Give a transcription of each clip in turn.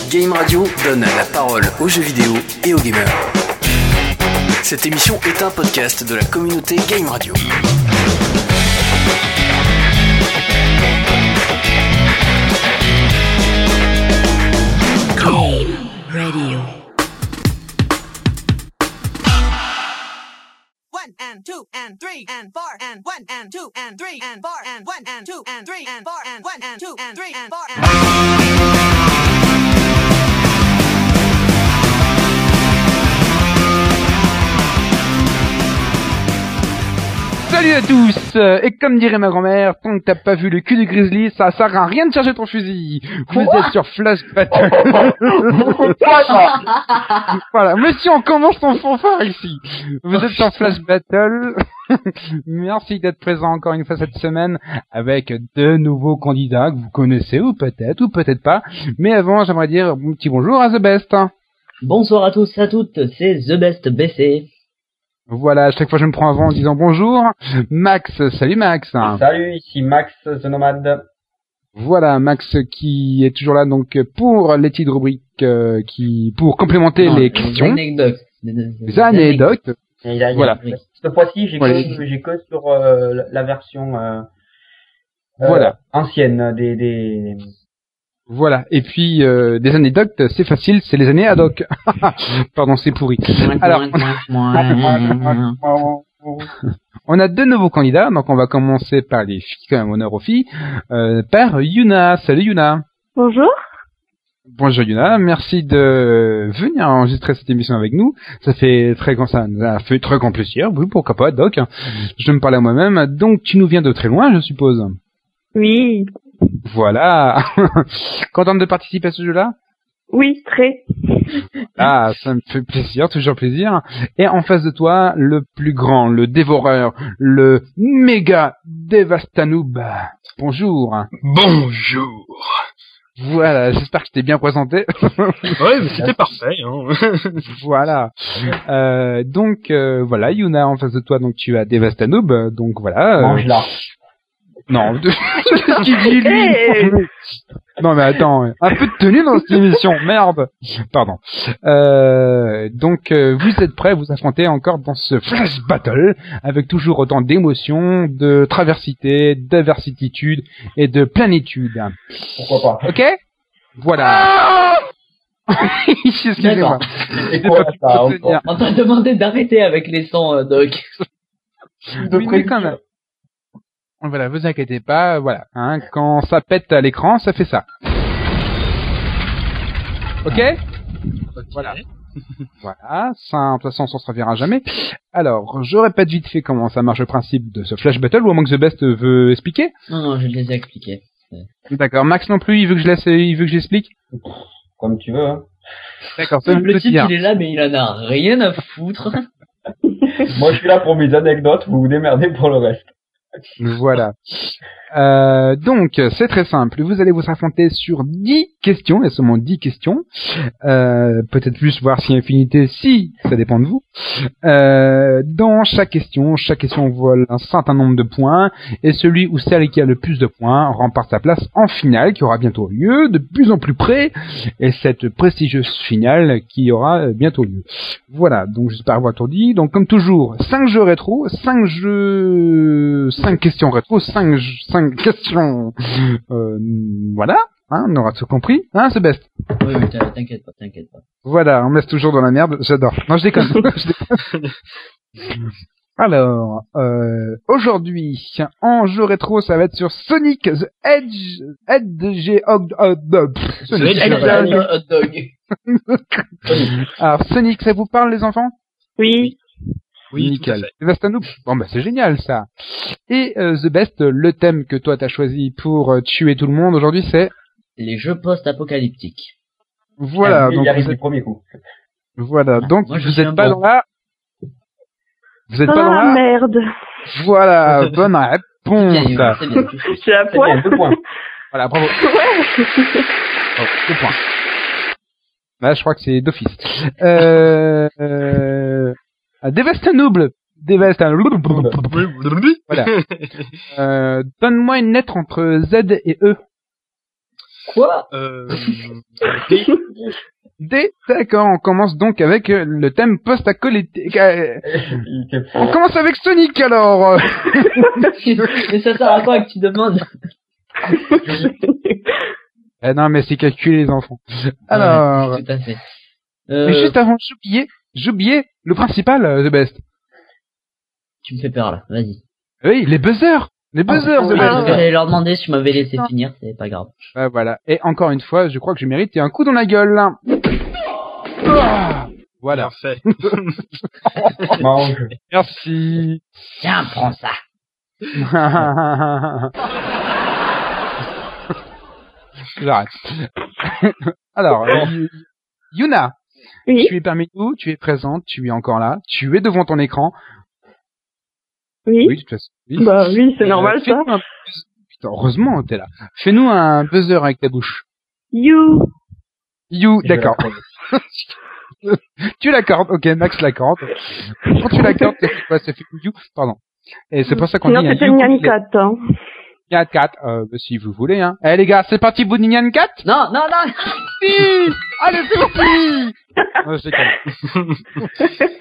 Game Radio donne la parole aux jeux vidéo et aux gamers. Cette émission est un podcast de la communauté Game Radio. Game Radio. 1 and 2 and 3 and 4 and 1 and 2 and 3 and 4 and 1 and 2 and 3 and 4 and 1 and 2 and 3 and 4 and Salut à tous, et comme dirait ma grand-mère, tant que t'as pas vu le cul du grizzly, ça sert à rien de charger ton fusil. Vous êtes sur Flash Battle. Voilà, monsieur, on commence ton fanfare ici. Vous êtes sur Flash Battle. Merci d'être présent encore une fois cette semaine avec deux nouveaux candidats que vous connaissez ou peut-être pas. Mais avant, j'aimerais dire un petit bonjour à The Best. Bonsoir à tous et à toutes, c'est The Best BC. Voilà, à chaque fois je me prends avant en disant bonjour. Max, salut Max. Salut, ici Max The Nomade. Voilà, Max qui est toujours là donc pour les petites rubriques pour complémenter les questions. Les anecdotes. Voilà. Cette fois-ci, j'ai que sur la version voilà. Ancienne des... Voilà, et puis des anecdotes, c'est facile, c'est les années ad hoc. Pardon, c'est pourri. Alors, on a deux nouveaux candidats, donc on va commencer par les filles, quand même, honneur aux filles, par Yuna. Salut Yuna. Bonjour. Bonjour Yuna, merci de venir enregistrer cette émission avec nous. Ça fait très grand plaisir, oui, pourquoi pas, Doc. Je me parle à moi-même. Donc tu nous viens de très loin, je suppose. Oui. Voilà. Contente de participer à ce jeu-là? Oui, très. Ah, ça me fait plaisir, toujours plaisir. Et en face de toi, le plus grand, le dévoreur, le méga Devastanoob. Bonjour. Bonjour. Voilà, j'espère que je t'ai bien présenté. Ouais, mais c'était parfait. Hein. Voilà. Donc, voilà, Yuna, en face de toi, donc tu as Devastanoob. Donc voilà. Mange-la. Non, qu'est-ce qu'il dit lui? Non mais attends, un peu de tenue dans cette émission, merde. Pardon. Donc vous êtes prêts à vous affronter encore dans ce Flash Battle avec toujours autant d'émotions, de traversité, d'aversititude et de plénitude. Pourquoi pas? Ok? Voilà. Excusez-moi. On t'a demandé d'arrêter avec les sons, Doc. Oui, mais quand même. Voilà, vous inquiétez pas, voilà, hein, quand ça pète à l'écran, ça fait ça. Ok? Voilà. Voilà, ça, de toute façon, on s'en servira jamais. Alors, je répète vite fait comment ça marche le principe de ce Flash Battle, ou à moins que The Best veut expliquer. Non, je les ai expliqués. D'accord, Max non plus, il veut que j'explique? Comme tu veux, hein. D'accord, c'est le type, il est là, mais il en a rien à foutre. Moi, je suis là pour mes anecdotes, vous vous démerdez pour le reste. Voilà. Donc, c'est très simple. Vous allez vous affronter sur 10 questions, et seulement 10 questions. Peut-être plus, voire si infinité, si, ça dépend de vous. Dans chaque question vole un certain nombre de points, et celui ou celle qui a le plus de points remporte sa place en finale, qui aura bientôt lieu, de plus en plus près, et cette prestigieuse finale qui aura bientôt lieu. Voilà, donc j'espère avoir tout dit. Donc, comme toujours, 5 jeux rétro, 5 questions rétro, 5 questions, voilà, hein, on aura tout compris, hein, c'est best. Oui, t'inquiète pas. Voilà, on me laisse toujours dans la merde, j'adore. Non, je déconne. Alors, aujourd'hui, en jeu rétro, ça va être sur Sonic the Hedgehog. Alors, Sonic, ça vous parle, les enfants? Oui. Oui, nickel. Devastanoob. Bon, bah, c'est génial, ça. Et, The Best, le thème que toi t'as choisi pour tuer tout le monde aujourd'hui, c'est? Les jeux post-apocalyptiques. Voilà. Donc, il arrive du premier coup. Voilà. Donc, moi, vous êtes pas dans la... Vous êtes pas dans la... merde. Voilà. Bonne réponse. C'est bien. J'ai un point. Bien, 2 points. Voilà, bravo. Ouais. Oh, 2 points. Là, je crois que c'est d'office. Devastanoob. Voilà. Donne-moi une lettre entre Z et E. Quoi D. D, d'accord, on commence donc avec le thème post-acolytique. On commence avec Sonic alors. Mais ça sert à quoi que tu demandes? Non mais c'est calculé les enfants. Alors, Tout à fait. mais juste avant, j'oubliais le principal, The Best. Tu me fais peur là, vas-y. Oui, les buzzers, The Best. J'allais leur demander si tu m'avais laissé finir, c'est pas grave. Voilà. Et encore une fois, je crois que je mérite un coup dans la gueule. Voilà. Bien fait. Mange. Merci. Tiens, prends ça. J'arrête. Alors, Yuna, Oui, tu es parmi nous, tu es présente, tu es encore là, tu es devant ton écran. oui. Oui, de toute façon. Oui. Bah oui, c'est normal ça. Fais-nous Putain, heureusement, t'es là. Fais-nous un buzzer avec ta bouche. You. You, d'accord. Tu l'accordes, ok, Max l'accorde. Quand tu l'accordes, ça fait quoi? Ça fait you, pardon. Et c'est pour ça qu'on dit Sinon, un c'était you. Nyan 4. Hein. Nyan 4, si vous voulez, hein. Eh les gars, c'est parti pour Nyan 4? Non, non, non. Si! Allez, c'est parti! Oh, je déconne.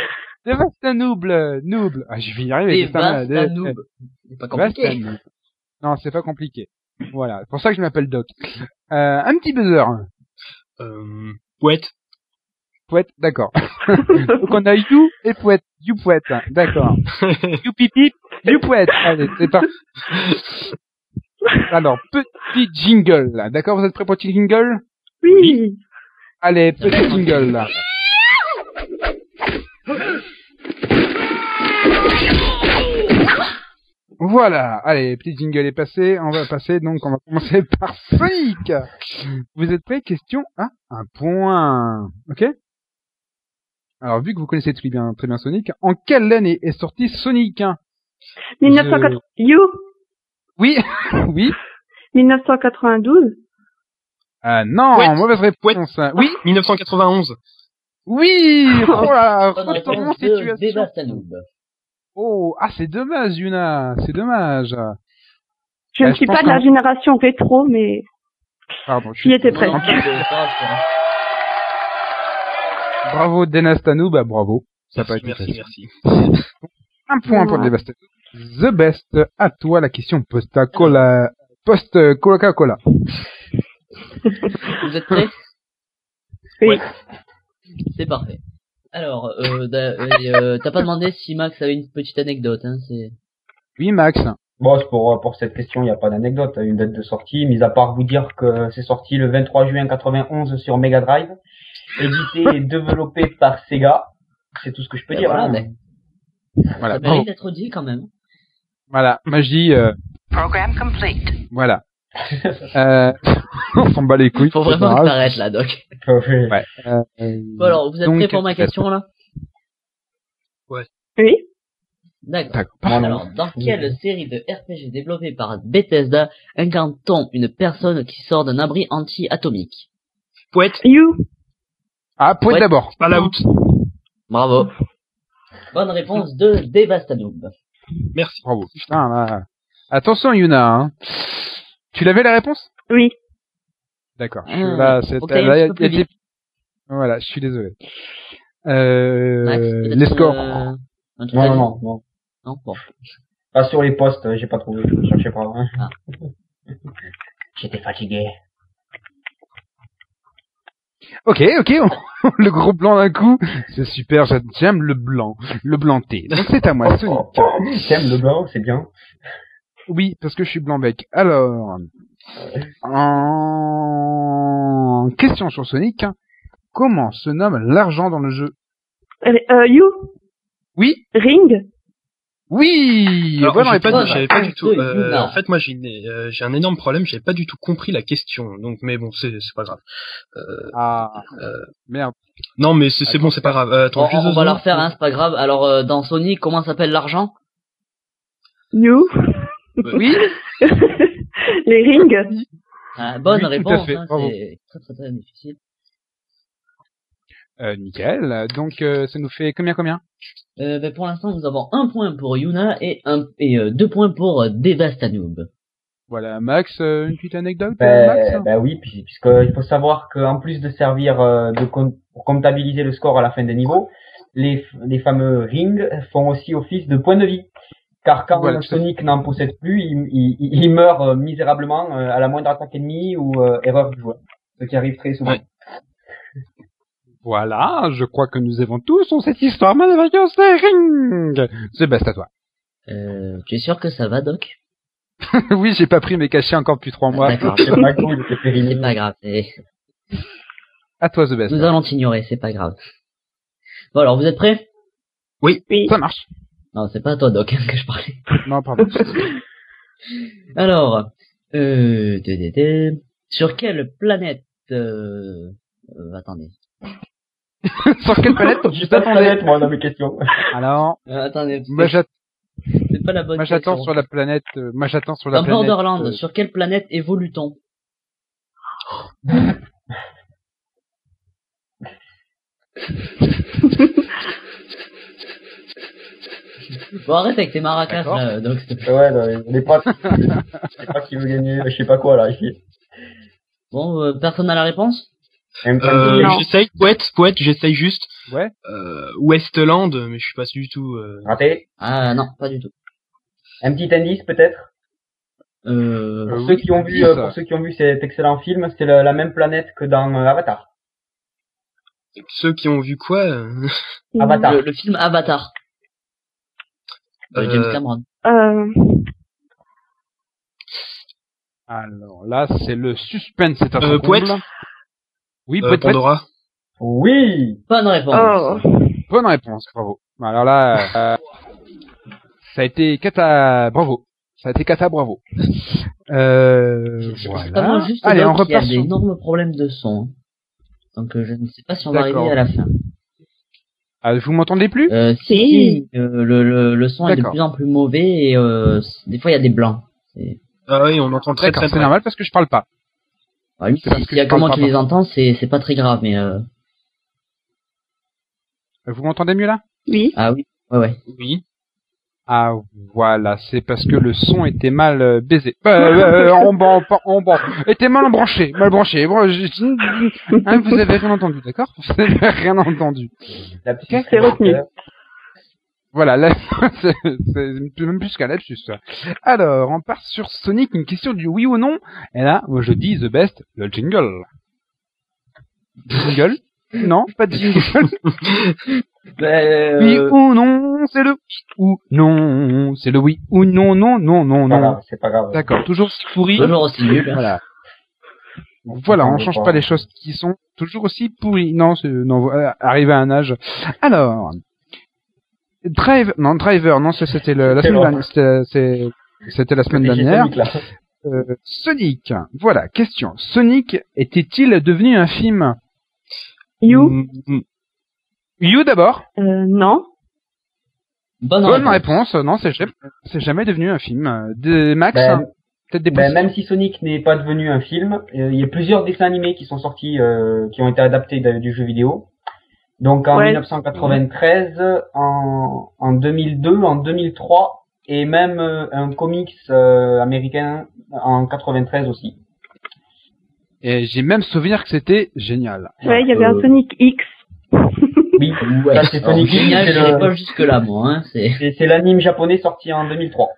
Noob. Ah, je vais y arriver. C'est vaste à noob. C'est pas compliqué. Non, c'est pas compliqué. Voilà. C'est pour ça que je m'appelle Doc. Un petit buzzer. Poète. Pouette, d'accord. Donc on a you et Pouette. You Pouette, d'accord. You pipi, you Pouette. Allez, c'est parti. Alors, petit jingle, là. D'accord, vous êtes prêts pour le petit jingle? Oui. Allez, petit jingle, là. Voilà, allez, petit jingle est passé, on va commencer par Sonic. Vous êtes prêts? Question à un point. Ok? Alors, vu que vous connaissez très bien Sonic, en quelle année est sorti Sonic 1? 1980. You. Oui, oui. 1992. Non, Ouais. mauvaise réponse. Oui, 1991. oui. Oh là, Bonne retournement réponse de situation. Dévastanoub. Oh, c'est dommage, Yuna, c'est dommage. Je ne je suis pense pas de la qu'en- génération rétro, mais Pardon, je j'y étais Non, presque. non, c'est pas grave. Bravo, Denastanoub, bravo. Ça peut être Merci. facile. Un point pour Voilà. Devastation. The Best, à toi la question post-Coca-Cola. Post-Coca-Cola. Vous êtes prêts? Oui. C'est parfait. Alors, t'as pas demandé si Max avait une petite anecdote, hein, c'est... Oui, Max. Bon, c'est pour cette question, il n'y a pas d'anecdote, une date de sortie, mis à part vous dire que c'est sorti le 23 juin 91 sur Mega Drive, édité et développé par Sega. C'est tout ce que je peux dire. Voilà, hein. mais Voilà. ça bravo. mérite d'être dit quand même. Voilà. Moi, je dis, Program complete. voilà. On s'en bat les couilles. Faut c'est vraiment pas que grave. t'arrêtes là, Doc. Ouais. Bon, alors, vous êtes donc, prêts pour ma question, là? Oui. D'accord. D'accord. Alors, dans quelle série de RPG développée par Bethesda incarne-t-on une personne qui sort d'un abri anti-atomique? Poète. You. Ah, Pouette Ouais. d'abord. Fallout. Bravo. Bonne réponse de Devastanoub. Merci. Bravo. Putain, là. Attention, Yuna, hein. Tu l'avais la réponse? Oui. D'accord. Ah, Là, c'est, ok, là, un il y petit peu plus a des... Voilà, je suis désolé. Max, peut-être, Les scores. un truc à dire Non. Non, bon. Pas sur les postes, j'ai pas trouvé, je cherchais pas. Hein. Ah. J'étais fatigué. Ok, le gros blanc d'un coup, c'est super, j'aime le blanc-té. Donc c'est à moi, Sonic. T'aimes le blanc, c'est bien. Oui, parce que je suis blanc-bec. Alors, en question sur Sonic, comment se nomme l'argent dans le jeu? You. Oui, Ring. oui, Alors, bonne j'avais pas, réponse. j'avais pas du tout. Yuna. En fait, moi, j'ai un énorme problème. J'avais pas du tout compris la question. Donc, mais bon, c'est pas grave. Ah, merde. Non, mais c'est bon, c'est pas grave. Attends, Bon, juste on deux va la secondes. refaire, hein, c'est pas grave. Alors, dans Sonic, comment s'appelle l'argent? You. Oui, Les rings. Bonne Oui, tout à réponse, fait, hein, bravo. c'est très difficile. nickel. Donc, ça nous fait combien? Pour l'instant, nous avons un point pour Yuna et 2 points pour Devastanoub. Voilà, Max, une petite anecdote, Max? Ben oui, puisqu'il faut savoir qu'en plus de servir pour comptabiliser le score à la fin des niveaux, les fameux rings font aussi office de point de vie. Car quand Voilà, Sonic n'en possède plus, il meurt misérablement à la moindre attaque ennemie ou erreur du joueur. Ce qui arrive très souvent. Ouais. Voilà, je crois que nous avons tous cette histoire merveilleuse des rings. C'est best à toi. Tu es sûr que ça va, Doc? Oui, j'ai pas pris mes cachets encore depuis 3 mois. D'accord. C'est pas cool, c'est C'est périmé. pas grave. À toi, The Best. Nous allons t'ignorer, c'est pas grave. Bon, alors, vous êtes prêts? Oui. Ça marche. Non, c'est pas à toi, Doc, que je parlais. Non, pardon. Alors, sur quelle planète, attendez. Sur quelle planète? J'ai pas de planète, moi, dans mes questions. Alors, Attendez, moi c'est pas la bonne j'attends question. sur la planète, moi j'attends sur la Dans planète. Borderlands, sur quelle planète évolue-t-on? Bon, arrête avec tes maracas, D'accord. là, donc, s'il te plaît. Ouais, non, on est pas, je sais pas qui veut gagner, je sais pas quoi, là, ici. Bon, personne n'a la réponse? Non. J'essaye, poète, j'essaye juste. Ouais. Westland, mais je suis pas du tout. Raté. Ah, non, pas du tout. Un petit indice, peut-être? Pour ceux Oui, qui ont vu, indice. pour ceux qui ont vu cet excellent film, c'est la même planète que dans Avatar. Ceux qui ont vu quoi Avatar. Le film Avatar. James Cameron. Alors là, c'est le suspense, c'est un Poète. Oui, poète. Pandora. Oui! Bonne réponse. Oh. Bonne réponse, bravo. Alors là, ça a été bravo. Ça a été bravo. Vraiment Voilà. juste Allez, on Doc, il y a repart sur... d'énormes problèmes de son. Donc je ne sais pas si on va D'accord. arriver à la fin. Ah, vous m'entendez plus? Si, le son est de D'accord. plus en plus mauvais et des fois il y a des blancs. Ah oui, on entend très D'accord, très c'est très. normal parce que je parle pas. Ouais, lui, C'est parce que s'il y a je que parle moi pas, qui par les entends, c'est pas très grave, mais Vous m'entendez mieux là? Oui. ah oui, ouais. Oui. Ah, voilà, c'est parce que le son était mal baisé. Était mal branché. Bon, hein, vous avez rien entendu, d'accord? Vous avez rien entendu. La petite C'est retenu. Voilà, là, c'est même plus qu'un lapsus, ça. Alors, on part sur Sonic, une question du oui ou non. Et là, moi je dis the best, le jingle. Jingle? Non, pas de jingle. Oui ou non, c'est le ou non, c'est le oui ou non, non. C'est pas grave. D'accord, toujours aussi pourri. Toujours aussi nul. Voilà. Voilà, on change pas les choses qui sont toujours aussi pourries. Non, arrivé à un âge. Alors, Driver, non, c'était la semaine dernière. C'était la semaine dernière. Sonic, voilà, question. Sonic était-il devenu un film? You. You d'abord. Non. Bonne réponse. Non, c'est jamais devenu un film. De Max, peut-être des Ben, même si Sonic n'est pas devenu un film, il y a plusieurs dessins animés qui sont sortis, qui ont été adaptés du jeu vidéo. Donc en 1993, en 2002, en 2003, et même un comics américain en 93 aussi. Et j'ai même souvenir que c'était génial. Ouais, il y avait un Sonic X. Oui, Ouais, ça c'est Sonic X, génial, j'irai pas jusque là, moi, hein, c'est l'anime japonais sorti en 2003.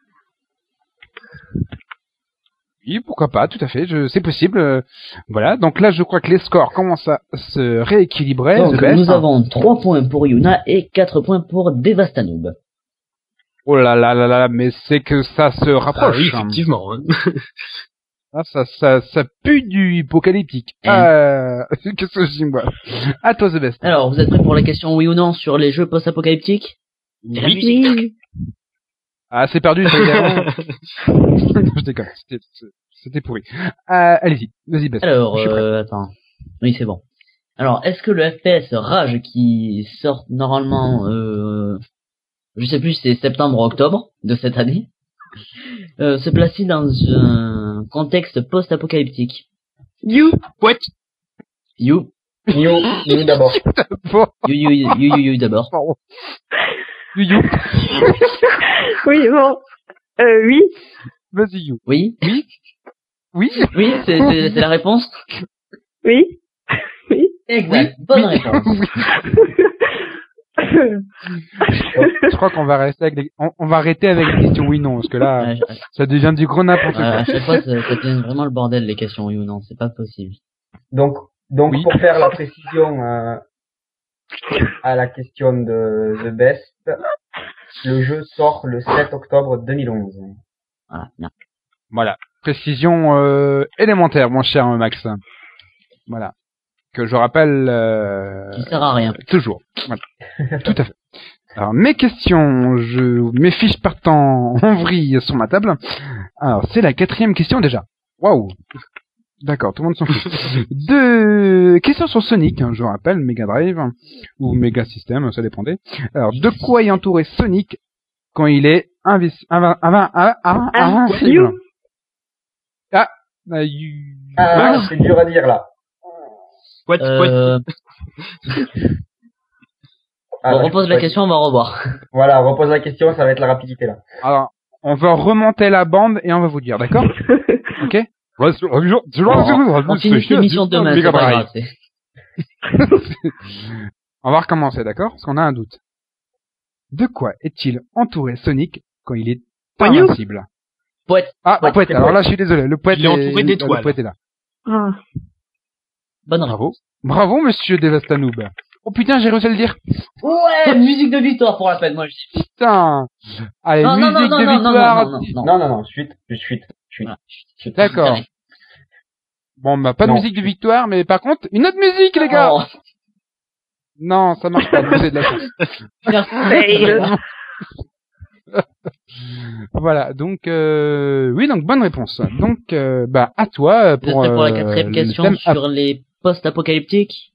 Oui, pourquoi pas, tout à fait, c'est possible. Voilà, donc là je crois que les scores commencent à se rééquilibrer. Donc nous avons 3 points pour Yuna et 4 points pour Devastanoub. Oh là là là là, mais c'est que ça se rapproche. Ah oui, effectivement. Hein. Ah, ça pue du apocalyptique. Qu'est-ce que je dis, moi? À toi, The Best. Alors, vous êtes prêts pour la question oui ou non sur les jeux post-apocalyptiques? Oui. Ah, c'est perdu, ça y est. Non, je déconne, c'était pourri. Allez-y, vas-y, Best. Alors, attends. Oui, c'est bon. Alors, est-ce que le FPS Rage qui sort normalement, je sais plus si c'est septembre ou octobre de cette année, se place dans un contexte post-apocalyptique? You. What? You d'abord. You d'abord. You. Oui, bon. Oui. Vas-y, You. Oui. Oui. Oui, c'est la réponse. Oui. Oui. Exact. Bonne réponse. Je crois qu'on va rester avec on va arrêter avec les questions oui/non, parce que là, ça devient du gros n'importe quoi. À chaque fois, ça devient vraiment le bordel, les questions oui ou non. C'est pas possible. Donc Oui. pour faire la précision à la question de The Best, le jeu sort le 7 octobre 2011. Voilà, bien. Voilà. Précision élémentaire, mon cher Max. Voilà. Que je rappelle Qui sert à rien. toujours. Voilà. Tout à fait. Alors, mes questions, mes fiches partent en vrille sur ma table. Alors, c'est la 4e question déjà. Waouh. D'accord, tout le monde s'en fout. 2 questions sur Sonic, hein, je rappelle, Mega Drive ou Mega System, ça dépendait. Alors, de quoi est entouré Sonic quand il est invincible? C'est dur à dire là. Poète. On repose la question, on va revoir. Voilà, on repose la question, ça va être la rapidité là. Alors, on va remonter la bande et on va vous dire, d'accord? Ok? On finit cette émission demain, c'est pas grave. On va recommencer, d'accord? Parce qu'on a un doute. De quoi est-il entouré Sonic quand il est invincible? Poète. Poète. Alors là, je suis désolé. Le poète Il est entouré d'étoiles. Le poète est là. Ah. Bonne réponse. Bravo, monsieur Devastanoub. Oh putain, j'ai réussi à le dire. Ouais, musique de victoire pour la peine, moi je suis. Putain. Allez, Non, musique de victoire. Non, suite. Voilà. D'accord. Bon, bah, pas de Non. musique de victoire, mais par contre, une autre musique, les gars. Oh, Non, ça marche pas. Vous avez de la chance. merci. Voilà, donc oui, donc bonne réponse. Donc bah à toi Vous êtes prêts pour la 4e le question thème sur les post-apocalyptiques?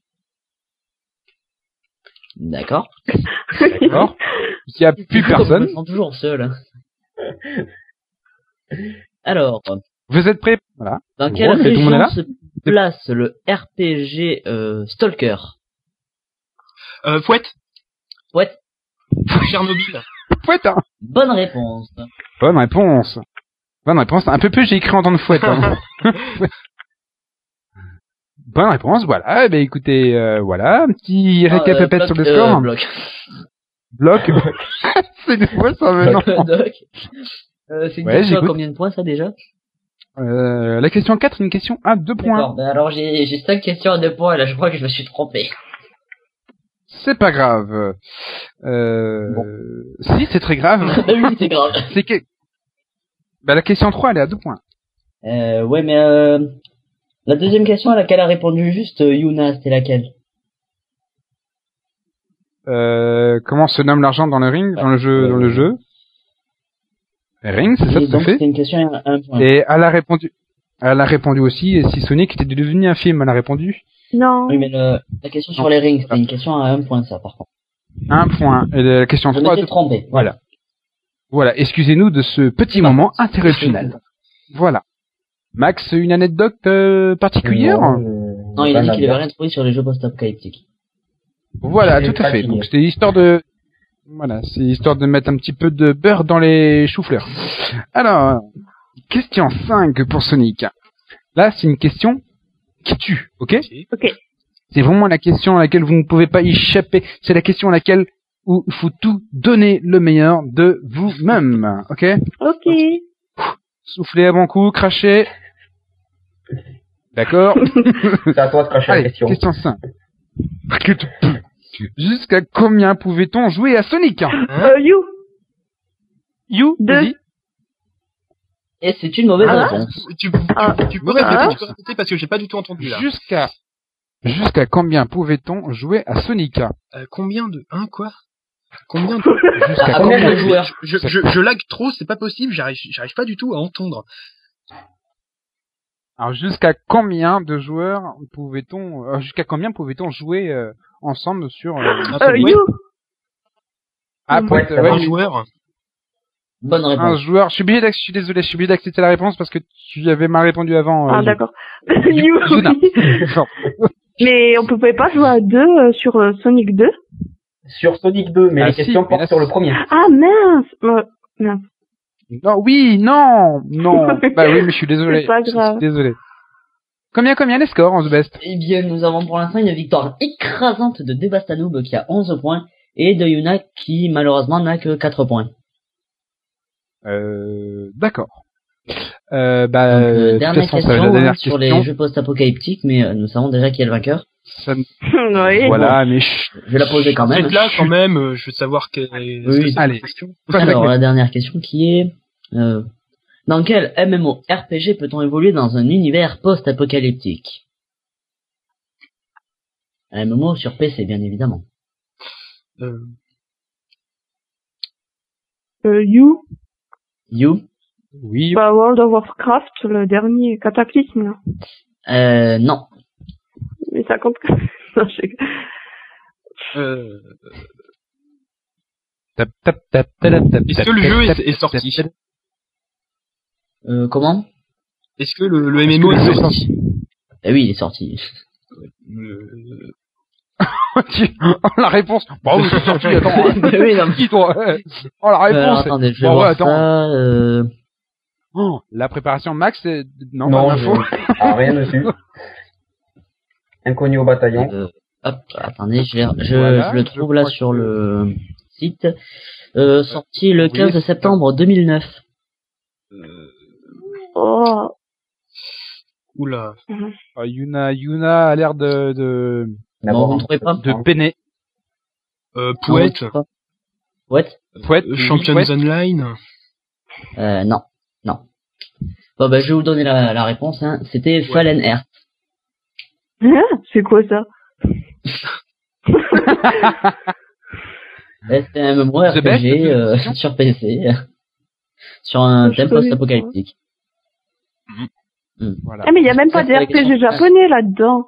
D'accord. D'accord. Il y a plus Je personne. me sens toujours seul. Alors, Vous êtes prêts? Voilà. dans quelle Bon, tout le monde est région là se place le RPG Stalker? Fouette. Ouais, Tchernobyl. Fouette, hein. bonne réponse. Bonne réponse. Bonne réponse. Un peu plus, j'ai écrit en temps de fouette. Hein. Bonne réponse, voilà. Eh ben écoutez, voilà, un petit récapépète sur le score. Bloc. Bloc. C'est des fois ça, mais non. Doc. C'est une Ouais, question à j'écoute. combien de points ça déjà? La question 4, une question à 2 points. D'accord, ben alors j'ai 5 questions à 2 points et là je crois que je me suis trompé. C'est pas grave. Si, c'est très grave. Oui, c'est grave. C'est que... Bah, la question 3, elle est à 2 points. Ouais, mais la deuxième question à laquelle a répondu juste Yuna, c'était laquelle? Comment se nomme l'argent dans le ring, dans le jeu? Ring, c'est ça, Et tout à donc fait. c'était une question à 1 point. Et elle a répondu aussi, et si Sonic était devenu un film, elle a répondu Non. Oui, mais la question sur les rings, c'était une question à 1 point, ça, par contre. 1 point. Et la question Je 3, m'étais trompé. voilà. Voilà, excusez-nous de ce petit moment interruptionnel. Voilà. Max, une anecdote particulière? Non, il a dit qu'il avait rien trouvé sur les jeux post-apocalyptiques. Voilà, J'ai tout à fait. fatigué. Donc c'était histoire de... Voilà, c'est histoire de mettre un petit peu de beurre dans les choux-fleurs. Alors, question 5 pour Sonic. Là, c'est une question qui tue, ok? Ok. C'est vraiment la question à laquelle vous ne pouvez pas échapper. C'est la question à laquelle où il faut tout donner le meilleur de vous-même, ok? Ok. Soufflez à bon coup, crachez. D'accord? C'est à toi de cracher la Allez, question. question 5. Jusqu'à combien pouvait-on jouer à Sonic? You. You, Deux. vas-y. Et c'est une mauvaise Ah. réponse. Tu peux Mauvaise réponse. répéter parce que j'ai pas du tout entendu là. Jusqu'à combien pouvait-on jouer à Sonic? Combien de... quoi? Combien de... Jusqu'à À combien combien de joueurs? Je lag trop, c'est pas possible, j'arrive pas du tout à entendre. Alors jusqu'à combien de joueurs pouvait-on jusqu'à combien pouvait-on jouer ensemble sur You. Ah Ouais, poète, ça ouais, Un marche. joueur. Bonne un réponse. joueur. Je suis désolé, je suis obligé d'accepter la réponse parce que tu avais mal répondu avant. Ah, You. d'accord. You. Yuna. oui. Non. Mais on pouvait pas jouer à deux sur Sonic 2? Sur Sonic 2, mais Ah, les si, questions mais portent là, sur le premier. Ah, mince. Mince. Non, oui, non. Bah oui, mais je suis désolé. C'est pas grave. Je suis désolé. Combien les scores en The Best? Eh bien, nous avons pour l'instant une victoire écrasante de Devastanoub qui a 11 points et de Yuna qui malheureusement n'a que 4 points. D'accord. Donc, De toute dernière façon, ça va être question, la dernière hein, sur question. les jeux post-apocalyptiques, mais nous savons déjà qui est le vainqueur. Ça- Oui. Voilà, mais chut. Je vais la poser quand Vous même. êtes là quand même, je veux savoir quelle est Oui, la allez. question. Alors, la dernière question qui est... dans quel MMORPG peut-on évoluer dans un univers post-apocalyptique? Un MMO sur PC, bien évidemment. You, You? Oui, bah, World of Warcraft, le dernier cataclysme, là. Non. Mais ça compte. Non, je- tap, tap, tap, tap, tap, Est-ce tap, que le tap, jeu tap, est tap, sorti? tap, Comment? Est-ce que le MMO Est-ce que le est jeu est sorti? Eh oui, il est sorti. La réponse. Bon, oui, c'est sorti, attends. Oui, non, mais- Qui, toi? Oh, la Alors, réponse. attendez, je vais Bon, ouais, voir ça. Oh, la préparation max, c'est... Non, Non, pas d'info. rien dessus. Inconnu au bataillon. Hop, attendez, je Voilà, le je trouve là crois sur que- le site. Sorti le oui, 15 c'est septembre 2009. Oh. Oula. Yuna a l'air de Non, vous ne trouvez pas? peiner. Poète. Ouais. Poète, Champions Poète. Online. Non. Bon, bah, je vais vous donner la réponse, hein. C'était Fallen Earth. Hein? C'est quoi ça? C'était un MMORPG, The Best, sur PC. Sur un Je thème connais post-apocalyptique. Voilà. Ah, mais il y a même pas Ça, de c'est la question. RPG japonais là-dedans.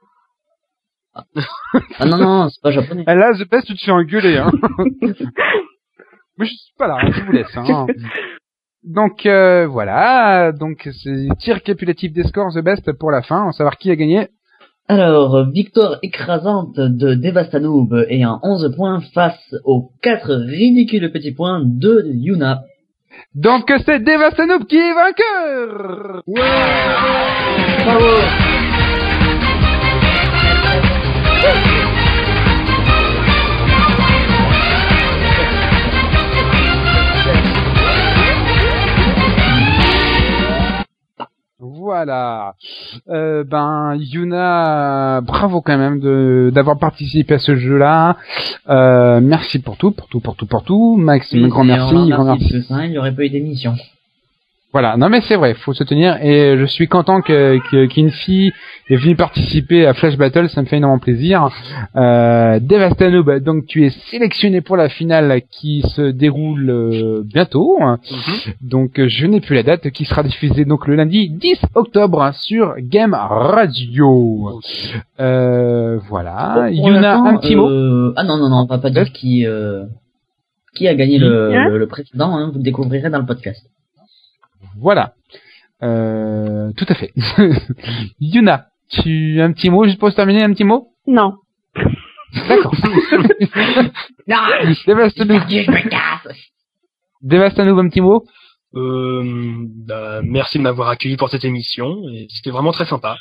Ah non, c'est pas japonais. Et là, The Best, tu te fais engueuler, hein. Mais je suis pas là, hein, je vous laisse, hein. Donc, voilà. Donc, c'est tir récapitulatif des scores The Best pour la fin. On va savoir qui a gagné. Alors, victoire écrasante de Devastanoub ayant 11 points face aux 4 ridicules petits points de Yuna. Donc, c'est Devastanoub qui est vainqueur! Bravo! Voilà. Yuna, bravo quand même d'avoir participé à ce jeu-là. Merci pour tout. Max, Oui, un grand et merci, on en grand remercie merci. tous, hein, il n'y aurait pas eu d'émission. Voilà. Non mais c'est vrai, faut se tenir et je suis content qu'une fille est venue participer à Flash Battle, ça me fait énormément plaisir. Devastanoub, donc tu es sélectionné pour la finale qui se déroule bientôt. Donc je n'ai plus la date qui sera diffusée donc le lundi 10 octobre sur Game Radio. Voilà. Pour Yuna, l'instant, un petit mot. Ah non, on va pas dire qui a gagné le précédent, hein, vous le découvrirez dans le podcast. Voilà. Tout à fait. Yuna, tu un petit mot juste pour se terminer, un petit mot? Non. D'accord. Non, Devastanoub, je me casse. Devastanoub, un petit mot? Merci de m'avoir accueilli pour cette émission et c'était vraiment très sympa.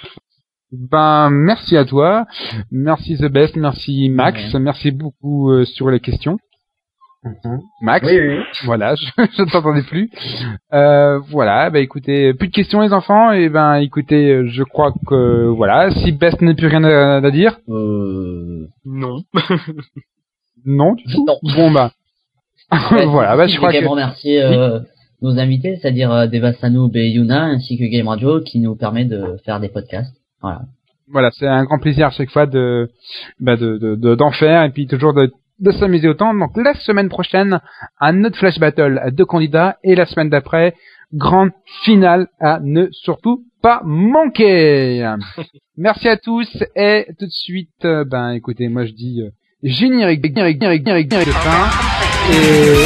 Merci à toi. Merci The Best, merci Max, merci beaucoup sur les questions. Max, Oui. voilà, je ne t'entendais plus. Voilà, écoutez, plus de questions les enfants, et écoutez, je crois que voilà, si Best n'a plus rien à dire. Non. Non, du tout. Non. Bon voilà, je crois vais que remercier nos invités, c'est-à-dire Devastanoub et Yuna, ainsi que Game Radio, qui nous permet de faire des podcasts. Voilà, c'est un grand plaisir à chaque fois d'en faire et puis toujours de s'amuser autant. Donc la semaine prochaine, un autre Flash Battle à 2 candidats et la semaine d'après, grande finale à ne surtout pas manquer. Merci à tous et tout de suite, écoutez, moi je dis générique de fin et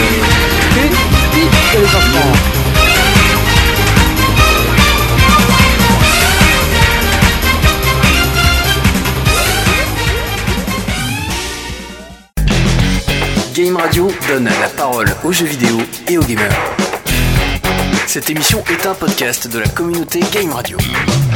c'est les enfants. Game Radio donne la parole aux jeux vidéo et aux gamers. Cette émission est un podcast de la communauté Game Radio.